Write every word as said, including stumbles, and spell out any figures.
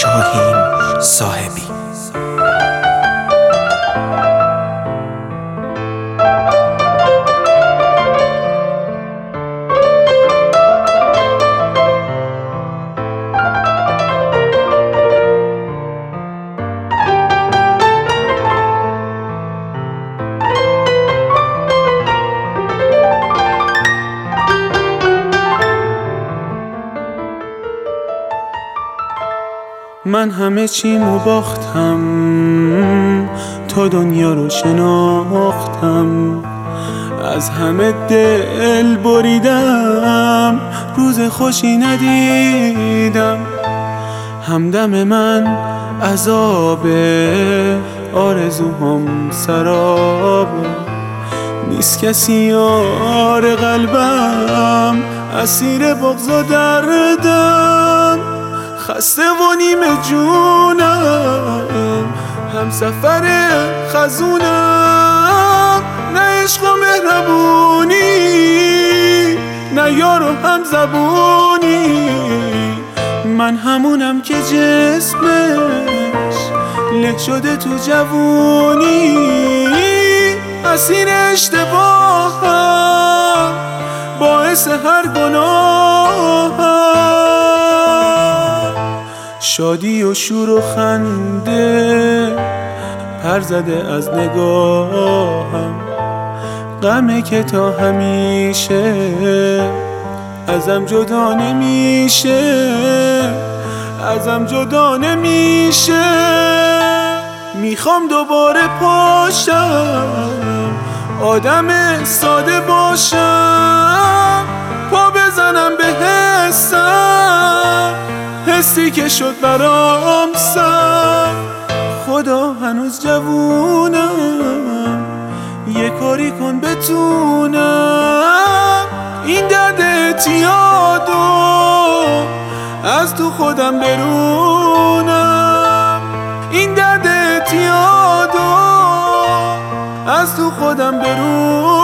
شاهین صاحبی. من همه چیمو باختم تا دنیا رو شناختم، از همه دل بریدم روز خوشی ندیدم. همدم من عذابه، آرزوهام سرابه، نیست کسی یار قلبم، اسیر بغض و دردم. خسته و نیمه جونم، هم سفر خزونم، نه عشق و مهربونی، نه یار و هم زبونی. من همونم که جسمش له شده تو جوونی، اسیر اشتباهم، باعث هر گناهم. شادی و شور و خنده پر زده از نگاهم، غمه که تا همیشه ازم جدا نمیشه، ازم جدا نمیشه. میخوام دوباره پاشم، آدم ساده باشم، پا بزنم به حسم، حسی که شد برام سر. خدا هنوز جوونم، یه کاری کن بتونم این درد اعتیادو از تو خودم برونم، این درد اعتیادو از تو خودم برونم.